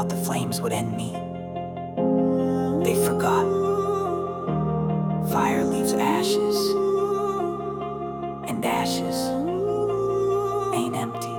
thought the flames would end me. They forgot. Fire leaves ashes, and ashes ain't empty.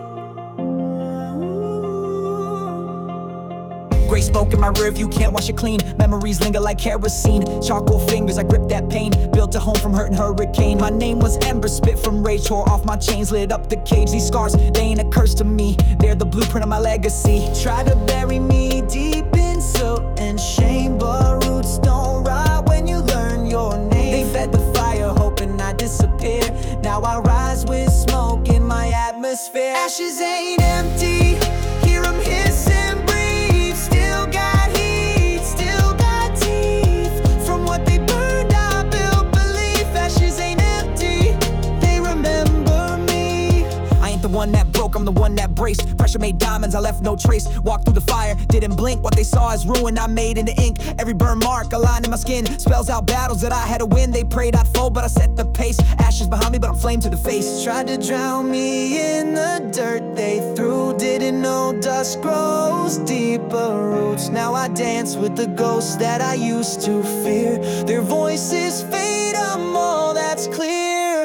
Gray smoke in my rearview, can't wash it clean. Memories linger like kerosene. Charcoal fingers, I grip that pain. Built a home from hurt and hurricane. My name was Ember, spit from rage. Tore off my chains, lit up the cage. These scars, they ain't a curse to me. They're the blueprint of my legacy. Try to bury me deep in silt and shame, but roots don't rot when you learn your name. They fed the fire, hoping I disappear. Now I rise with smoke in my atmosphere. Ashes ain't empty, hear 'em hiss and breathe. Still got heat, still got teeth. From what they burned, I built belief. Ashes ain't empty, they remember me. I ain't the one that broke, I'm the one that braced. Pressure made diamonds, I left no trace. Walked through the fire, didn't blink. What they saw as ruin, I made into ink. Every burn mark, a line in my skin, spells out battles that I had to win. They prayed I'd fold, but I set the pace. Ashes behind me, but I'm flame to the face. Tried to drown me in the dirt they threw. Didn't know dust grows deeper roots. Now I dance with the ghosts that I used to fear. Their voices fade, I'm all that's clear.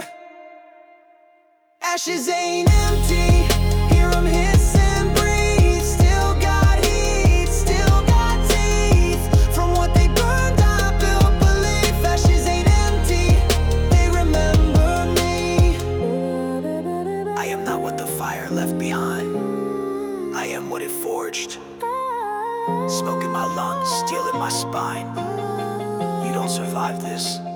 Ashes ain't empty, hear 'em hiss and breathe. Still got heat, still got teeth. From what they burned, I built belief. Ashes ain't empty, they remember me. I am not what the fire left behind, I am what it forged. Smoke in my lungs, steel in my spine. You don't survive this.